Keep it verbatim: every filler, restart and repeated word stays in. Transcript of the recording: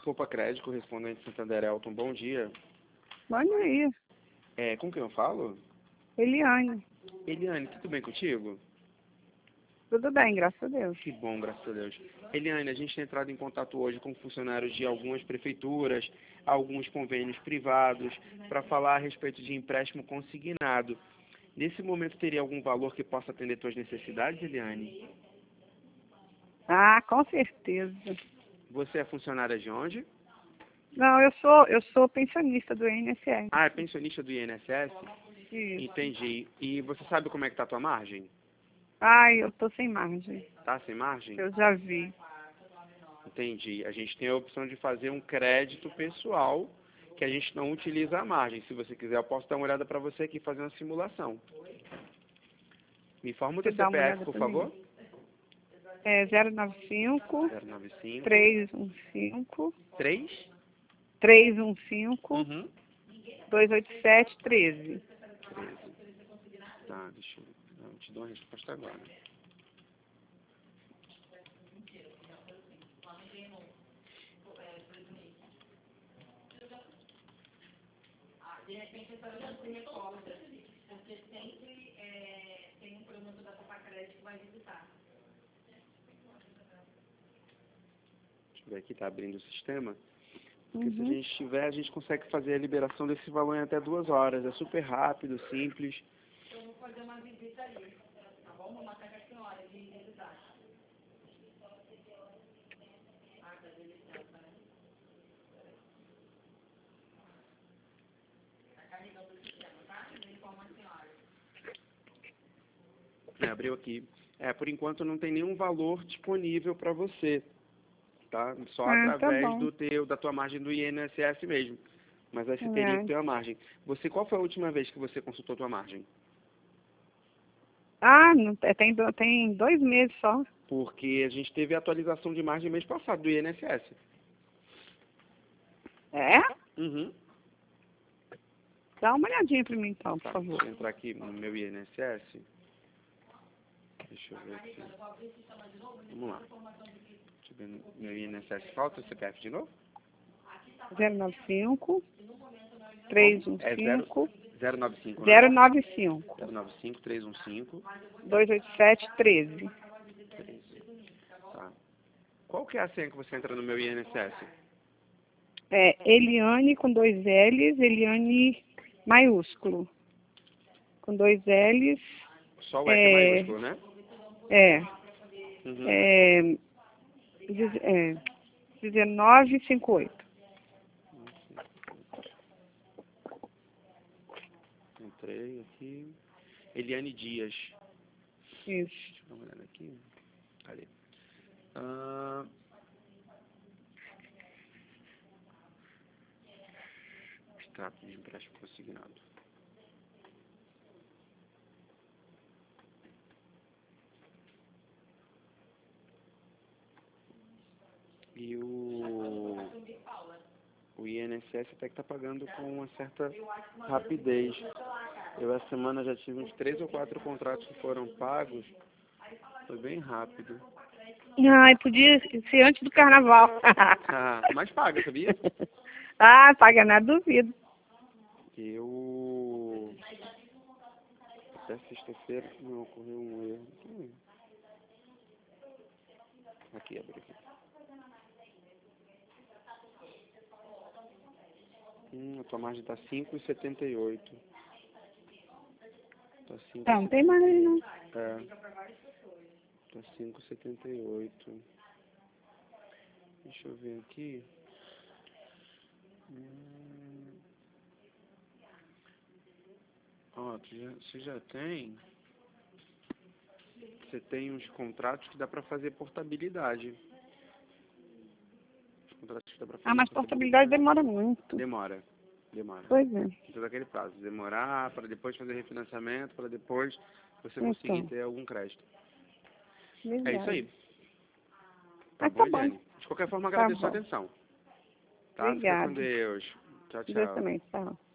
Copa Crédito, correspondente Santander Elton, bom dia. Bom dia. É, com quem eu falo? Eliane. Eliane, tudo bem contigo? Tudo bem, graças a Deus. Que bom, graças a Deus. Eliane, a gente tem entrado em contato hoje com funcionários de algumas prefeituras, alguns convênios privados, para falar a respeito de empréstimo consignado. Nesse momento, teria algum valor que possa atender suas necessidades, Eliane? Ah, com certeza. Você é funcionária de onde? Não, eu sou, eu sou pensionista do I N S S. Ah, é pensionista do I N S S? Isso. Entendi. E você sabe como é que está a tua margem? Ai, eu tô sem margem. Tá sem margem? Eu já vi. Entendi. A gente tem a opção de fazer um crédito pessoal, que a gente não utiliza a margem. Se você quiser, eu posso dar uma olhada para você aqui, fazer uma simulação. Me informa o Você teu dá uma C P F, olhada por pra favor. mim? É zero nove cinco, zero nove cinco. três um cinco, três? três um cinco, Uhum. dois oito sete, treze. treze. Tá, deixa eu... Não, eu te dou uma resposta agora. De repente, essa não se recorda, porque sempre é, tem um promotor da Copa Crédito que vai visitar. Deixa eu ver aqui, tá abrindo o sistema. Porque se a Uhum. gente tiver, a gente consegue fazer a liberação desse valor em até duas horas. É super rápido, simples. Eu vou fazer uma visita ali, tá bom? Vou marcar com a senhora de visitar. Ah, tá de licença, né? Tá carregando o sistema, tá? Eu informo a senhora. É, abriu aqui. É, por enquanto não tem nenhum valor disponível para você, tá? Só Ah, tá através bom. do teu, da tua margem do I N S S mesmo. Mas aí você teria que É. ter a margem. Você, qual foi a última vez que você consultou a tua margem? Ah, não, é, tem, do- tem dois meses só. Porque a gente teve a atualização de margem mês passado do I N S S. É? Uhum. Dá uma olhadinha pra mim então, por Tá, favor. deixa eu entrar aqui no meu I N S S. Deixa eu ver aqui. Vamos lá. Deixa eu ver no meu I N S S. Falta o C P F de novo? zero nove cinco, três um É cinco, zero nove cinco, né? zero nove cinco, zero nove cinco, três um cinco, dois oito sete, treze. treze. Tá. Qual que é a senha que você entra no meu I N S S? É Eliane com dois L's, Eliane maiúsculo. Com dois L's. Só o E que é É, maiúsculo, né? é, Uhum. é, deze- é dezenove cinquenta e oito. Entrei aqui. Eliane Dias. Isso. Deixa eu dar uma olhada aqui. Cadê? Ah, extrato de empréstimo consignado. E o, o I N S S até que está pagando com uma certa rapidez. Eu, essa semana, já tive uns três ou quatro contratos que foram pagos. Foi bem rápido. Ai, podia ser antes do carnaval. Ah, mas paga, sabia? Ah, paga nada, duvido. Eu... Até sexta-feira não ocorreu um erro. Hum. Aqui, abre aqui. Hum, a tua margem está cinco e setenta e oito. Tá cinco Não, não tem mais aí, não. É. Tá cinco e setenta e oito. Deixa eu ver aqui. Hum. Ó, tu já, você já tem... Você tem uns contratos que dá para fazer portabilidade. Os contratos que dá para fazer Ah, mas portabilidade demora muito. Demora. Demora. Pois é. Tem todo aquele prazo. Demorar para depois fazer refinanciamento, para depois você Então, conseguir ter algum crédito. verdade. É isso aí. Tá Mas bom, tá bom. Eliane? De qualquer forma, Tá agradeço a bom. atenção. Tá? Fica com Obrigada. Deus. Tchau, Deus tchau. também. Tchau.